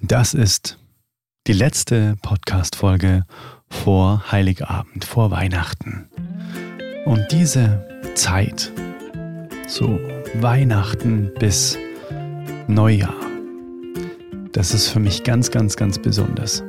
Das ist die letzte Podcast-Folge vor Heiligabend, vor Weihnachten. Und diese Zeit, so Weihnachten bis Neujahr, das ist für mich ganz, ganz, ganz besonders.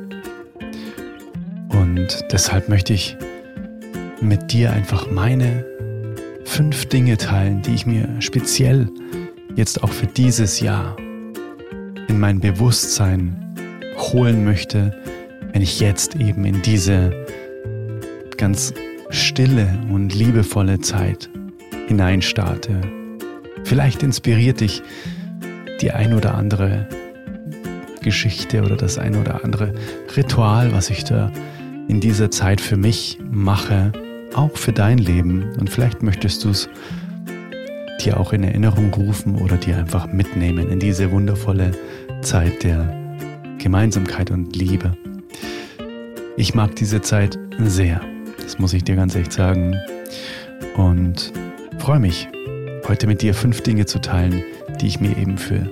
Und deshalb möchte ich mit dir einfach meine 5 Dinge teilen, die ich mir speziell jetzt auch für dieses Jahr in mein Bewusstsein holen möchte, wenn ich jetzt eben in diese ganz stille und liebevolle Zeit hineinstarte. Vielleicht inspiriert dich die ein oder andere Geschichte oder das ein oder andere Ritual, was ich da in dieser Zeit für mich mache, auch für dein Leben. Und vielleicht möchtest du es dir auch in Erinnerung rufen oder dir einfach mitnehmen in diese wundervolle Zeit der Gemeinsamkeit und Liebe. Ich mag diese Zeit sehr, das muss ich dir ganz echt sagen, und freue mich, heute mit dir 5 Dinge zu teilen, die ich mir eben für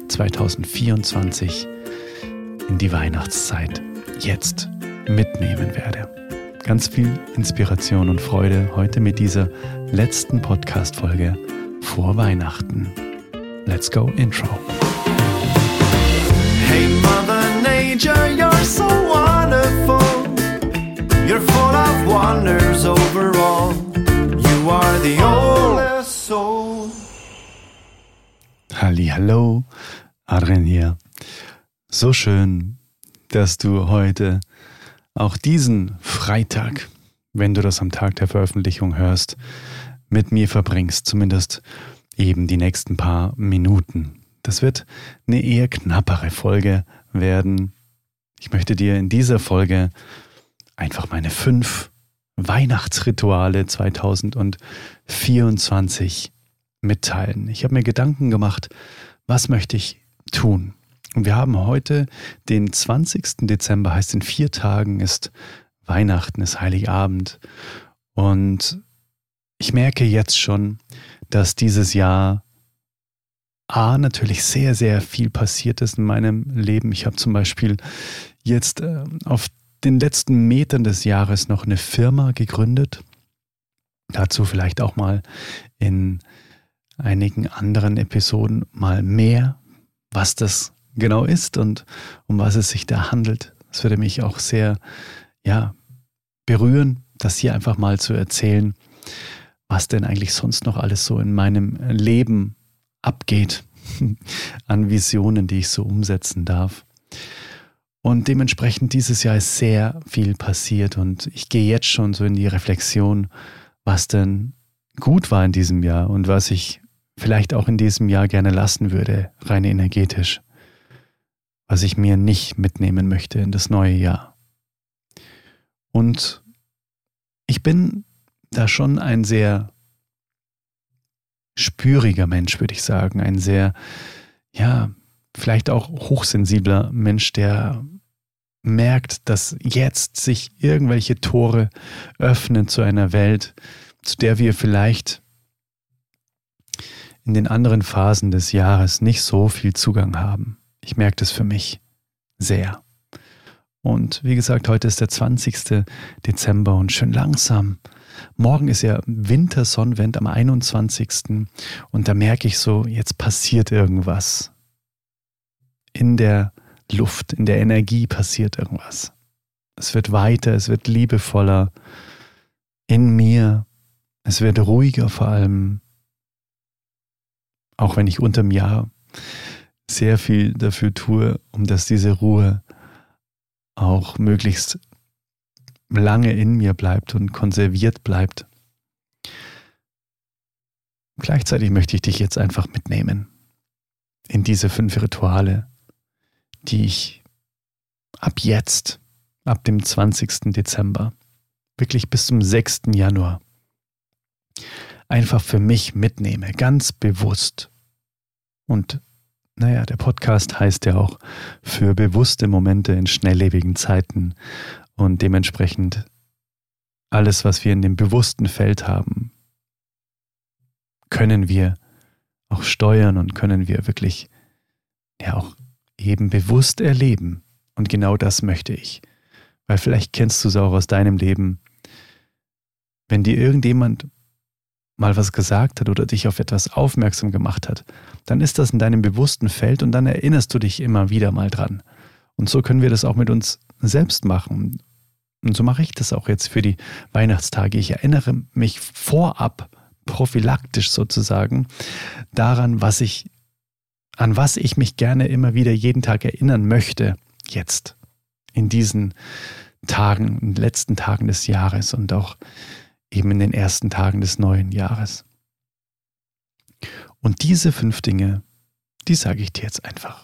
2024 in die Weihnachtszeit jetzt mitnehmen werde. Ganz viel Inspiration und Freude heute mit dieser letzten Podcast-Folge vor Weihnachten. Let's go Intro. Hey Mother Nature, you're so wonderful. You're full of wonders overall. You are the oldest soul. Hallihallo, Adrian hier. So schön, dass du heute auch diesen Freitag, wenn du das am Tag der Veröffentlichung hörst, mit mir verbringst, zumindest eben die nächsten paar Minuten. Das wird eine eher knappere Folge werden. Ich möchte dir in dieser Folge einfach meine 5 Weihnachtsrituale 2024 mitteilen. Ich habe mir Gedanken gemacht, was möchte ich tun? Und wir haben heute den 20. Dezember, heißt in 4 Tagen ist Weihnachten, ist Heiligabend. Und ich merke jetzt schon, dass dieses Jahr natürlich sehr, sehr viel passiert ist in meinem Leben. Ich habe zum Beispiel jetzt auf den letzten Metern des Jahres noch eine Firma gegründet. Dazu vielleicht auch mal in einigen anderen Episoden mal mehr, was das genau ist und um was es sich da handelt. Das würde mich auch sehr berühren, das hier einfach mal zu erzählen, was denn eigentlich sonst noch alles so in meinem Leben abgeht an Visionen, die ich so umsetzen darf. Und dementsprechend dieses Jahr ist sehr viel passiert und ich gehe jetzt schon so in die Reflexion, was denn gut war in diesem Jahr und was ich vielleicht auch in diesem Jahr gerne lassen würde, rein energetisch, was ich mir nicht mitnehmen möchte in das neue Jahr. Und ich bin da schon ein sehr spüriger Mensch, würde ich sagen. Ein sehr, vielleicht auch hochsensibler Mensch, der merkt, dass jetzt sich irgendwelche Tore öffnen zu einer Welt, zu der wir vielleicht in den anderen Phasen des Jahres nicht so viel Zugang haben. Ich merke das für mich sehr. Und wie gesagt, heute ist der 20. Dezember und schön langsam. Morgen ist ja Wintersonnenwende am 21. Und da merke ich so, jetzt passiert irgendwas. In der Luft, in der Energie passiert irgendwas. Es wird weiter, es wird liebevoller in mir. Es wird ruhiger vor allem. Auch wenn ich unterm Jahr sehr viel dafür tue, um dass diese Ruhe auch möglichst lange in mir bleibt und konserviert bleibt. Gleichzeitig möchte ich dich jetzt einfach mitnehmen in diese 5 Rituale, die ich ab jetzt, ab dem 20. Dezember, wirklich bis zum 6. Januar einfach für mich mitnehme, ganz bewusst. Und der Podcast heißt ja auch für bewusste Momente in schnelllebigen Zeiten und dementsprechend alles, was wir in dem bewussten Feld haben, können wir auch steuern und können wir wirklich auch eben bewusst erleben. Und genau das möchte ich. Weil vielleicht kennst du es auch aus deinem Leben, wenn dir irgendjemand mal was gesagt hat oder dich auf etwas aufmerksam gemacht hat, dann ist das in deinem bewussten Feld und dann erinnerst du dich immer wieder mal dran. Und so können wir das auch mit uns selbst machen. Und so mache ich das auch jetzt für die Weihnachtstage. Ich erinnere mich vorab, prophylaktisch sozusagen, daran, an was ich mich gerne immer wieder jeden Tag erinnern möchte, jetzt, in diesen Tagen, in den letzten Tagen des Jahres und auch eben in den ersten Tagen des neuen Jahres. Und diese 5 Dinge, die sage ich dir jetzt einfach.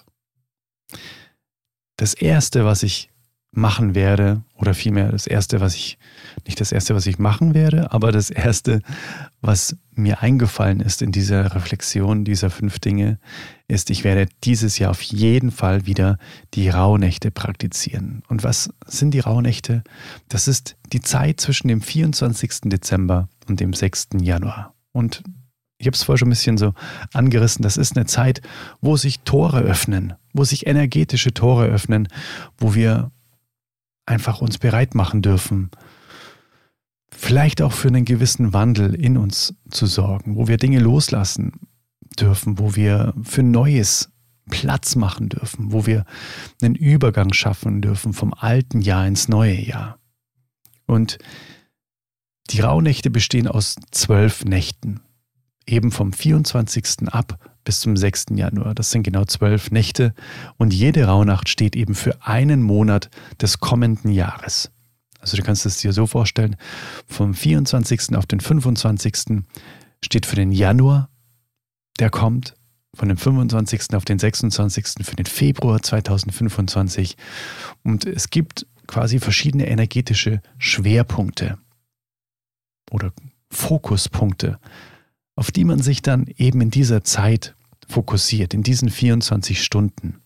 Das Erste, was ich machen werde, oder vielmehr nicht das Erste, was ich machen werde, aber das Erste, was mir eingefallen ist in dieser Reflexion dieser 5 Dinge, ist, ich werde dieses Jahr auf jeden Fall wieder die Rauhnächte praktizieren. Und was sind die Rauhnächte? Das ist die Zeit zwischen dem 24. Dezember und dem 6. Januar. Und ich habe es vorher schon ein bisschen so angerissen, das ist eine Zeit, wo sich Tore öffnen, wo sich energetische Tore öffnen, wo wir einfach uns bereit machen dürfen, vielleicht auch für einen gewissen Wandel in uns zu sorgen, wo wir Dinge loslassen dürfen, wo wir für Neues Platz machen dürfen, wo wir einen Übergang schaffen dürfen vom alten Jahr ins neue Jahr. Und die Rauhnächte bestehen aus 12 Nächten, eben vom 24. ab bis zum 6. Januar. Das sind genau 12 Nächte und jede Rauhnacht steht eben für einen Monat des kommenden Jahres. Also du kannst es dir so vorstellen, vom 24. auf den 25. steht für den Januar, der kommt, von dem 25. auf den 26. für den Februar 2025 und es gibt quasi verschiedene energetische Schwerpunkte oder Fokuspunkte, auf die man sich dann eben in dieser Zeit fokussiert, in diesen 24 Stunden,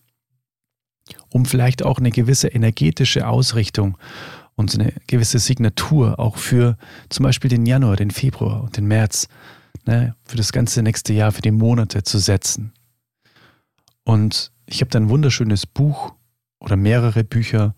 um vielleicht auch eine gewisse energetische Ausrichtung und eine gewisse Signatur auch für zum Beispiel den Januar, den Februar und den März, für das ganze nächste Jahr, für die Monate zu setzen. Und ich habe da ein wunderschönes Buch oder mehrere Bücher,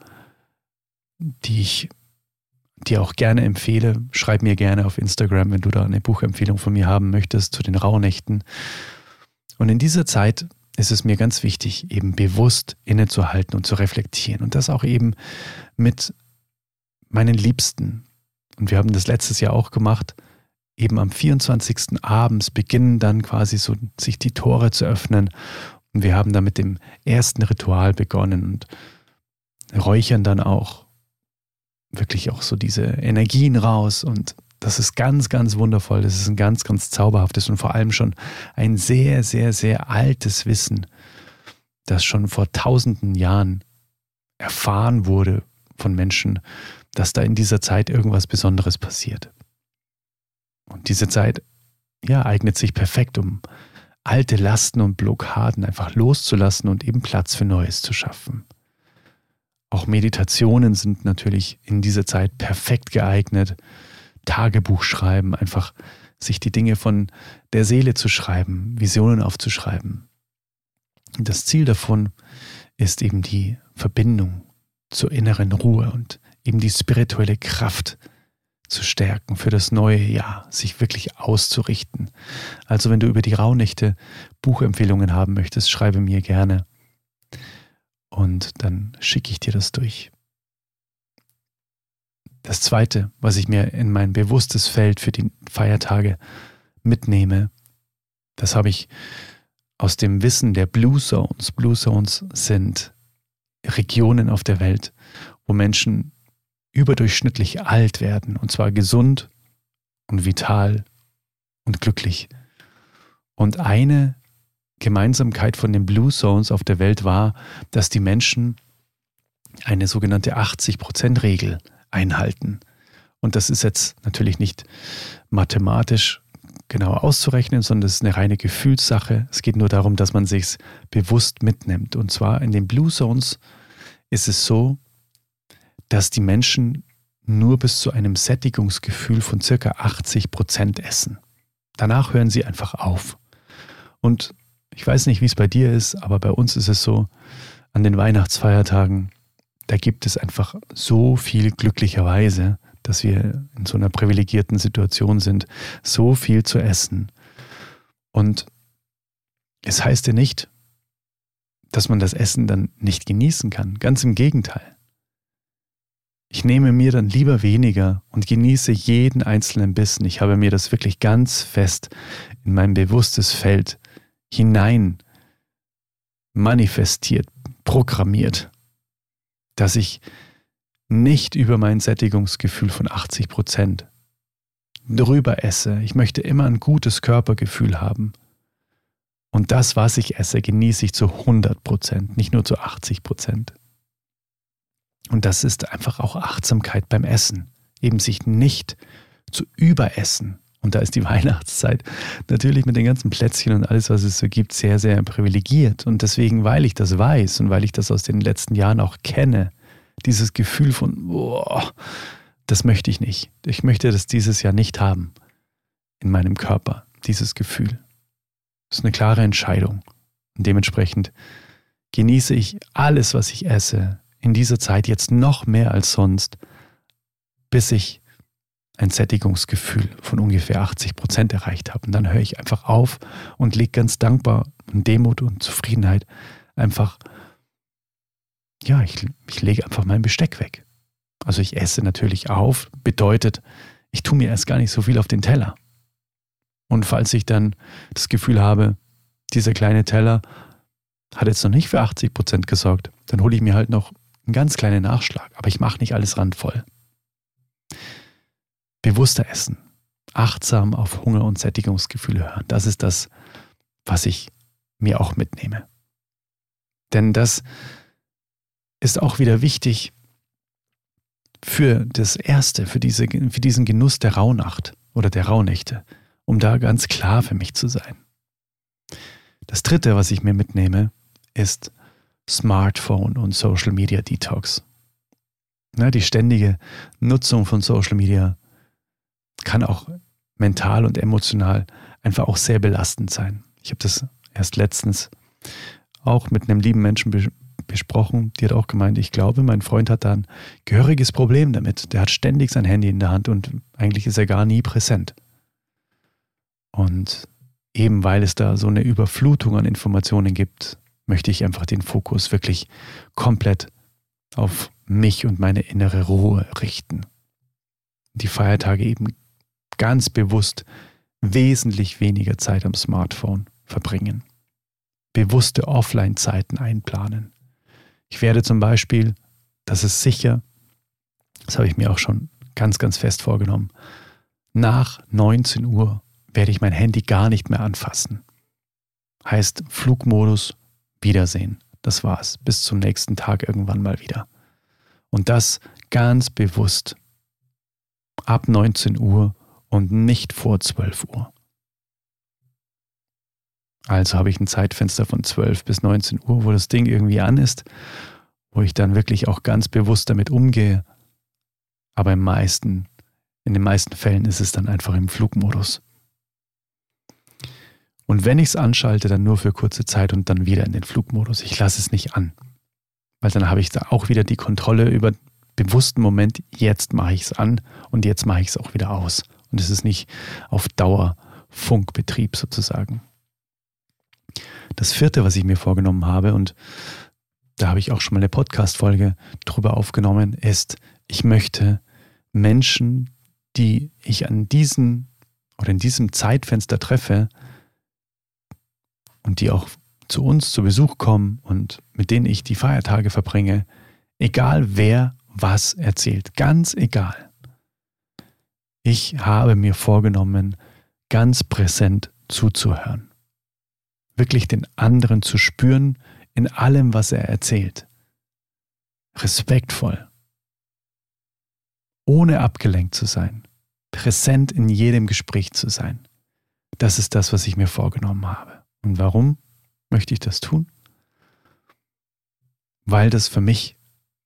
die ich dir auch gerne empfehle. Schreib mir gerne auf Instagram, wenn du da eine Buchempfehlung von mir haben möchtest zu den Rauhnächten. Und in dieser Zeit ist es mir ganz wichtig, eben bewusst innezuhalten und zu reflektieren. Und das auch eben mit meinen Liebsten. Und wir haben das letztes Jahr auch gemacht. Eben am 24. abends beginnen dann quasi so sich die Tore zu öffnen. Und wir haben dann mit dem ersten Ritual begonnen und räuchern dann auch wirklich auch so diese Energien raus und das ist ganz, ganz wundervoll. Das ist ein ganz, ganz zauberhaftes und vor allem schon ein sehr, sehr, sehr altes Wissen, das schon vor tausenden Jahren erfahren wurde von Menschen, dass da in dieser Zeit irgendwas Besonderes passiert. Und diese Zeit, eignet sich perfekt, um alte Lasten und Blockaden einfach loszulassen und eben Platz für Neues zu schaffen. Auch Meditationen sind natürlich in dieser Zeit perfekt geeignet. Tagebuch schreiben, einfach sich die Dinge von der Seele zu schreiben, Visionen aufzuschreiben. Und das Ziel davon ist eben die Verbindung zur inneren Ruhe und eben die spirituelle Kraft zu stärken für das neue Jahr, sich wirklich auszurichten. Also wenn du über die Rauhnächte Buchempfehlungen haben möchtest, schreibe mir gerne. Und dann schicke ich dir das durch. Das Zweite, was ich mir in mein bewusstes Feld für die Feiertage mitnehme, das habe ich aus dem Wissen der Blue Zones. Blue Zones sind Regionen auf der Welt, wo Menschen überdurchschnittlich alt werden, und zwar gesund und vital und glücklich. Und eine Gemeinsamkeit von den Blue Zones auf der Welt war, dass die Menschen eine sogenannte 80%-Regel einhalten. Und das ist jetzt natürlich nicht mathematisch genau auszurechnen, sondern es ist eine reine Gefühlssache. Es geht nur darum, dass man sich es bewusst mitnimmt. Und zwar in den Blue Zones ist es so, dass die Menschen nur bis zu einem Sättigungsgefühl von ca. 80% essen. Danach hören sie einfach auf. Und ich weiß nicht, wie es bei dir ist, aber bei uns ist es so, an den Weihnachtsfeiertagen, da gibt es einfach so viel glücklicherweise, dass wir in so einer privilegierten Situation sind, so viel zu essen. Und es heißt ja nicht, dass man das Essen dann nicht genießen kann. Ganz im Gegenteil. Ich nehme mir dann lieber weniger und genieße jeden einzelnen Bissen. Ich habe mir das wirklich ganz fest in mein bewusstes Feld hinein manifestiert, programmiert, dass ich nicht über mein Sättigungsgefühl von 80% drüber esse. Ich möchte immer ein gutes Körpergefühl haben. Und das, was ich esse, genieße ich zu 100%, nicht nur zu 80%. Und das ist einfach auch Achtsamkeit beim Essen. Eben sich nicht zu überessen. Und da ist die Weihnachtszeit natürlich mit den ganzen Plätzchen und alles, was es so gibt, sehr, sehr privilegiert. Und deswegen, weil ich das weiß und weil ich das aus den letzten Jahren auch kenne, dieses Gefühl von, boah, das möchte ich nicht. Ich möchte das dieses Jahr nicht haben in meinem Körper, dieses Gefühl. Das ist eine klare Entscheidung. Und dementsprechend genieße ich alles, was ich esse, in dieser Zeit jetzt noch mehr als sonst, bis ich ein Sättigungsgefühl von ungefähr 80% erreicht habe. Und dann höre ich einfach auf und lege ganz dankbar in Demut und Zufriedenheit einfach, ja, ich lege einfach mein Besteck weg. Also ich esse natürlich auf, bedeutet, ich tue mir erst gar nicht so viel auf den Teller. Und falls ich dann das Gefühl habe, dieser kleine Teller hat jetzt noch nicht für 80% gesorgt, dann hole ich mir halt noch einen ganz kleinen Nachschlag. Aber ich mache nicht alles randvoll. Bewusster essen, achtsam auf Hunger und Sättigungsgefühle hören. Das ist das, was ich mir auch mitnehme. Denn das ist auch wieder wichtig für das Erste, für diesen Genuss der Rauhnacht oder der Rauhnächte, um da ganz klar für mich zu sein. Das Dritte, was ich mir mitnehme, ist Smartphone und Social Media Detox. Die ständige Nutzung von Social Media kann auch mental und emotional einfach auch sehr belastend sein. Ich habe das erst letztens auch mit einem lieben Menschen besprochen. Die hat auch gemeint, ich glaube, mein Freund hat da ein gehöriges Problem damit. Der hat ständig sein Handy in der Hand und eigentlich ist er gar nie präsent. Und eben weil es da so eine Überflutung an Informationen gibt, möchte ich einfach den Fokus wirklich komplett auf mich und meine innere Ruhe richten. Die Feiertage eben ganz bewusst wesentlich weniger Zeit am Smartphone verbringen. Bewusste Offline-Zeiten einplanen. Ich werde zum Beispiel, das ist sicher, das habe ich mir auch schon ganz, ganz fest vorgenommen, nach 19 Uhr werde ich mein Handy gar nicht mehr anfassen. Heißt Flugmodus, Wiedersehen. Das war's. Bis zum nächsten Tag irgendwann mal wieder. Und das ganz bewusst ab 19 Uhr und nicht vor 12 Uhr. Also habe ich ein Zeitfenster von 12 bis 19 Uhr, wo das Ding irgendwie an ist, wo ich dann wirklich auch ganz bewusst damit umgehe. Aber in den meisten Fällen ist es dann einfach im Flugmodus. Und wenn ich es anschalte, dann nur für kurze Zeit und dann wieder in den Flugmodus. Ich lasse es nicht an. Weil dann habe ich da auch wieder die Kontrolle über den bewussten Moment, jetzt mache ich es an und jetzt mache ich es auch wieder aus. Und es ist nicht auf Dauer Funkbetrieb sozusagen. Das vierte, was ich mir vorgenommen habe, und da habe ich auch schon mal eine Podcast-Folge drüber aufgenommen, ist, ich möchte Menschen, die ich in diesem Zeitfenster treffe und die auch zu uns zu Besuch kommen und mit denen ich die Feiertage verbringe, egal wer was erzählt, ganz egal. Ich habe mir vorgenommen, ganz präsent zuzuhören. Wirklich den anderen zu spüren in allem, was er erzählt. Respektvoll. Ohne abgelenkt zu sein. Präsent in jedem Gespräch zu sein. Das ist das, was ich mir vorgenommen habe. Und warum möchte ich das tun? Weil das für mich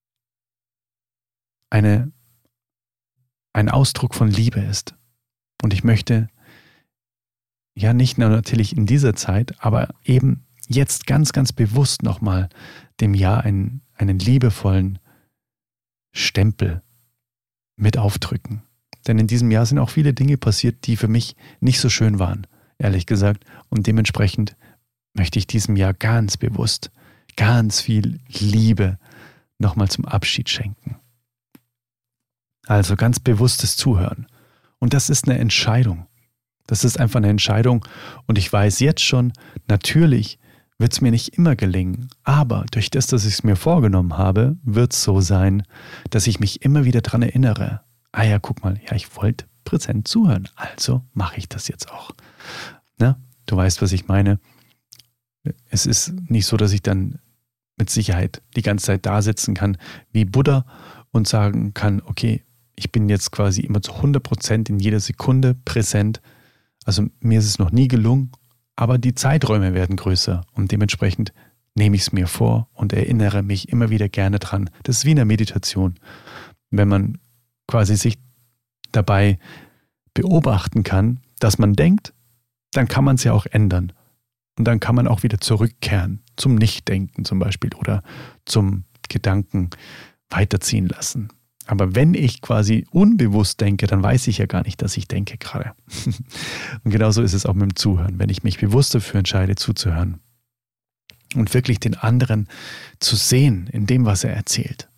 ein Ausdruck von Liebe ist. Und ich möchte ja nicht nur natürlich in dieser Zeit, aber eben jetzt ganz, ganz bewusst nochmal dem Jahr einen liebevollen Stempel mit aufdrücken. Denn in diesem Jahr sind auch viele Dinge passiert, die für mich nicht so schön waren, ehrlich gesagt. Und dementsprechend möchte ich diesem Jahr ganz bewusst ganz viel Liebe nochmal zum Abschied schenken. Also ganz bewusstes Zuhören. Und das ist eine Entscheidung. Das ist einfach eine Entscheidung. Und ich weiß jetzt schon, natürlich wird es mir nicht immer gelingen. Aber durch das, dass ich es mir vorgenommen habe, wird es so sein, dass ich mich immer wieder daran erinnere. Ah ja, guck mal, ja, ich wollte präsent zuhören. Also mache ich das jetzt auch. Na, du weißt, was ich meine. Es ist nicht so, dass ich dann mit Sicherheit die ganze Zeit da sitzen kann wie Buddha und sagen kann, okay, ich bin jetzt quasi immer zu 100% in jeder Sekunde präsent. Also mir ist es noch nie gelungen, aber die Zeiträume werden größer und dementsprechend nehme ich es mir vor und erinnere mich immer wieder gerne dran. Das ist wie in der Meditation. Wenn man quasi sich dabei beobachten kann, dass man denkt, dann kann man es ja auch ändern. Und dann kann man auch wieder zurückkehren zum Nichtdenken zum Beispiel oder zum Gedanken weiterziehen lassen. Aber wenn ich quasi unbewusst denke, dann weiß ich ja gar nicht, dass ich denke gerade. Und genauso ist es auch mit dem Zuhören. Wenn ich mich bewusst dafür entscheide, zuzuhören und wirklich den anderen zu sehen in dem, was er erzählt,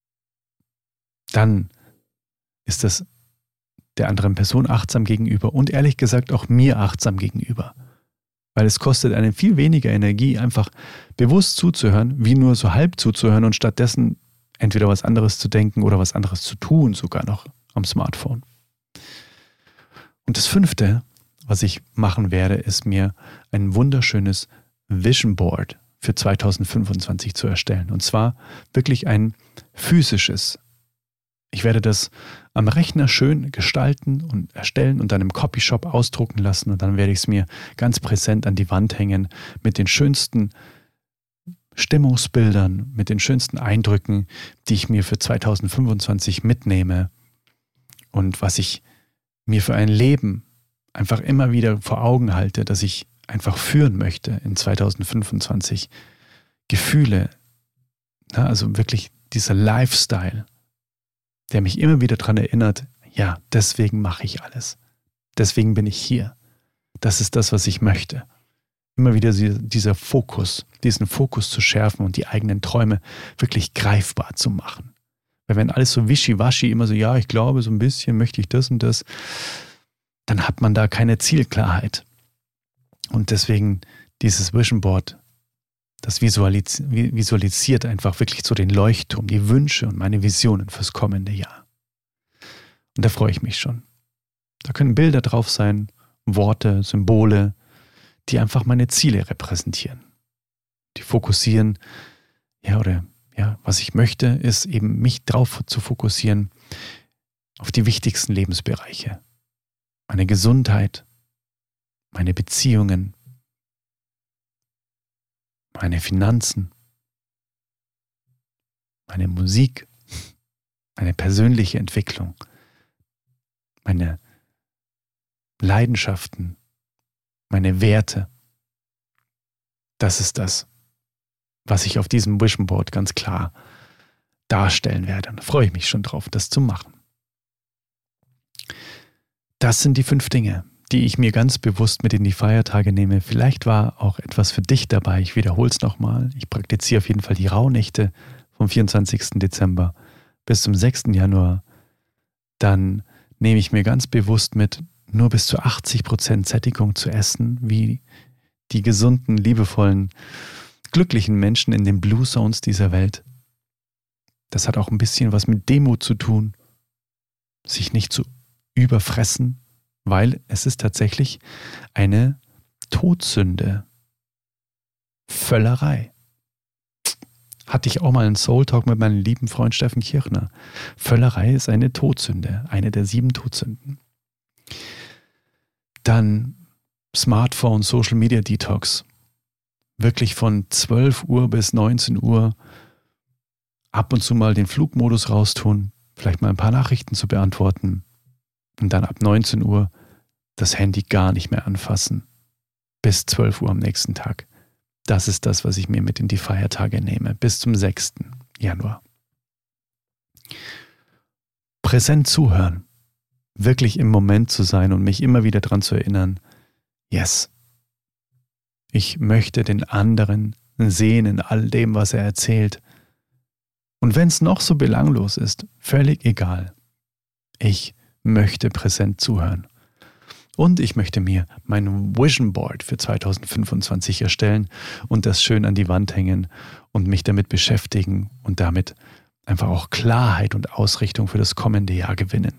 dann ist das der anderen Person achtsam gegenüber und ehrlich gesagt auch mir achtsam gegenüber. Weil es kostet einen viel weniger Energie, einfach bewusst zuzuhören, wie nur so halb zuzuhören und stattdessen entweder was anderes zu denken oder was anderes zu tun, sogar noch am Smartphone. Und das 5., was ich machen werde, ist mir ein wunderschönes Vision Board für 2025 zu erstellen. Und zwar wirklich ein physisches. Ich werde das am Rechner schön gestalten und erstellen und dann im Copyshop ausdrucken lassen und dann werde ich es mir ganz präsent an die Wand hängen mit den schönsten Stimmungsbildern, mit den schönsten Eindrücken, die ich mir für 2025 mitnehme und was ich mir für ein Leben einfach immer wieder vor Augen halte, dass ich einfach führen möchte in 2025. Gefühle, also wirklich dieser Lifestyle, der mich immer wieder daran erinnert, ja, deswegen mache ich alles. Deswegen bin ich hier. Das ist das, was ich möchte. Immer wieder diesen Fokus zu schärfen und die eigenen Träume wirklich greifbar zu machen. Weil wenn alles so wischiwaschi, immer so, ja, ich glaube, so ein bisschen möchte ich das und das, dann hat man da keine Zielklarheit. Und deswegen dieses Vision Board, das visualisiert einfach wirklich so den Leuchtturm, die Wünsche und meine Visionen fürs kommende Jahr. Und da freue ich mich schon. Da können Bilder drauf sein, Worte, Symbole, die einfach meine Ziele repräsentieren. Die fokussieren, was ich möchte, ist eben mich drauf zu fokussieren auf die wichtigsten Lebensbereiche. Meine Gesundheit, meine Beziehungen, meine Finanzen, meine Musik, meine persönliche Entwicklung, meine Leidenschaften, meine Werte. Das ist das, was ich auf diesem Vision Board ganz klar darstellen werde. Und da freue ich mich schon drauf, das zu machen. Das sind die 5 Dinge, die ich mir ganz bewusst mit in die Feiertage nehme. Vielleicht war auch etwas für dich dabei. Ich wiederhole es nochmal. Ich praktiziere auf jeden Fall die Rauhnächte vom 24. Dezember bis zum 6. Januar. Dann nehme ich mir ganz bewusst mit, nur bis zu 80% Sättigung zu essen, wie die gesunden, liebevollen, glücklichen Menschen in den Blue Zones dieser Welt. Das hat auch ein bisschen was mit Demut zu tun, sich nicht zu überfressen, weil es ist tatsächlich eine Todsünde. Völlerei. Hatte ich auch mal einen Soul Talk mit meinem lieben Freund Steffen Kirchner. Völlerei ist eine Todsünde, eine der 7 Todsünden. Dann Smartphone, Social Media Detox. Wirklich von 12 Uhr bis 19 Uhr ab und zu mal den Flugmodus raustun, vielleicht mal ein paar Nachrichten zu beantworten und dann ab 19 Uhr das Handy gar nicht mehr anfassen. Bis 12 Uhr am nächsten Tag. Das ist das, was ich mir mit in die Feiertage nehme, bis zum 6. Januar. Präsent zuhören, wirklich im Moment zu sein und mich immer wieder daran zu erinnern, yes, ich möchte den anderen sehen in all dem, was er erzählt. Und wenn es noch so belanglos ist, völlig egal. Ich möchte präsent zuhören. Und ich möchte mir mein Vision Board für 2025 erstellen und das schön an die Wand hängen und mich damit beschäftigen und damit einfach auch Klarheit und Ausrichtung für das kommende Jahr gewinnen.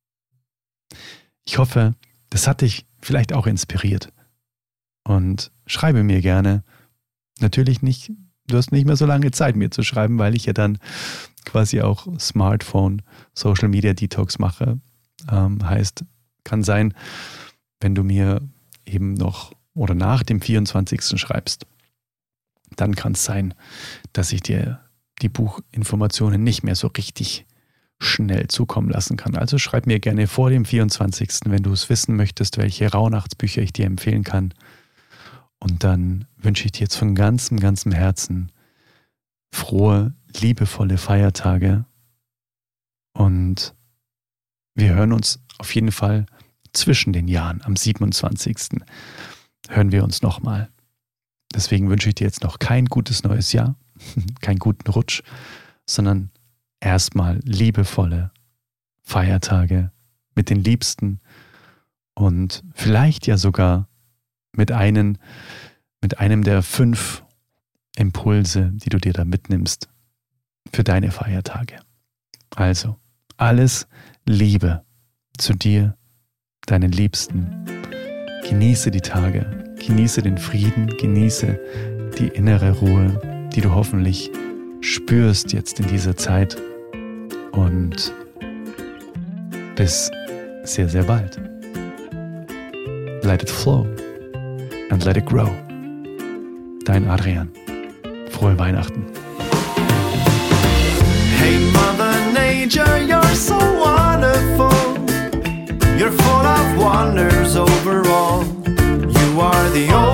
Ich hoffe, das hat dich vielleicht auch inspiriert. Und schreibe mir gerne. Natürlich nicht, du hast nicht mehr so lange Zeit, mir zu schreiben, weil ich ja dann quasi auch Smartphone, Social Media Detox mache. Heißt, kann sein, wenn du mir eben noch oder nach dem 24. schreibst, dann kann es sein, dass ich dir die Buchinformationen nicht mehr so richtig schnell zukommen lassen kann. Also schreib mir gerne vor dem 24., wenn du es wissen möchtest, welche Rauhnachtsbücher ich dir empfehlen kann. Und dann wünsche ich dir jetzt von ganzem Herzen frohe, liebevolle Feiertage. Und wir hören uns auf jeden Fall zwischen den Jahren. Am 27. hören wir uns nochmal. Deswegen wünsche ich dir jetzt noch kein gutes neues Jahr, keinen guten Rutsch, sondern erstmal liebevolle Feiertage mit den Liebsten und vielleicht ja sogar mit einem der 5 Impulse, die du dir da mitnimmst für deine Feiertage. Also, alles Liebe zu dir, deinen Liebsten. Genieße die Tage, genieße den Frieden, genieße die innere Ruhe, die du hoffentlich spürst jetzt in dieser Zeit. Und bis sehr, sehr bald. Let it flow and let it grow. Dein Adrian. Frohe Weihnachten. Hey Mother Nature, you're so wonderful. You're full of wonders overall. You are the only